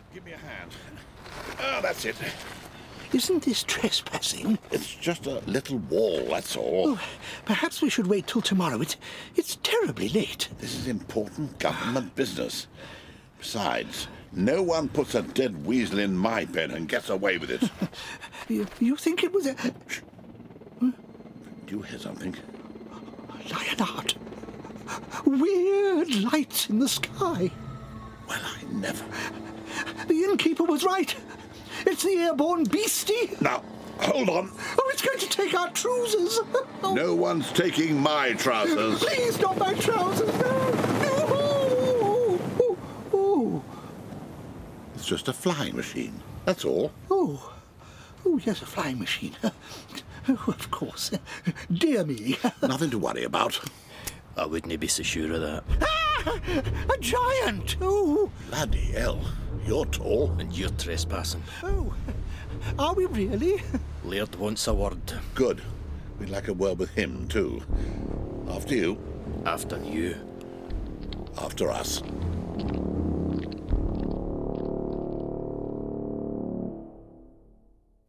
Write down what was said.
Give me a hand. Oh, that's it. Isn't this trespassing? It's just a little wall, that's all. Oh, perhaps we should wait till tomorrow. It's terribly late. This is important government business. Besides, no one puts a dead weasel in my pen and gets away with it. You think it was a... Shh. Huh? Do you hear something? Leonard. Weird lights in the sky. Well, I never... The innkeeper was right. It's the airborne beastie. Now, hold on. Oh, it's going to take our trousers. Oh. No one's taking my trousers. Please, not my trousers. No. Oh. It's just a flying machine. That's all. Oh, yes, a flying machine. Oh, of course. Dear me. Nothing to worry about. I wouldn't be so sure of that. Ah, a giant. Oh. Bloody hell. You're tall. And you're trespassing. Oh, are we really? Laird wants a word. Good. We'd like a word with him, too. After you. After you. After us.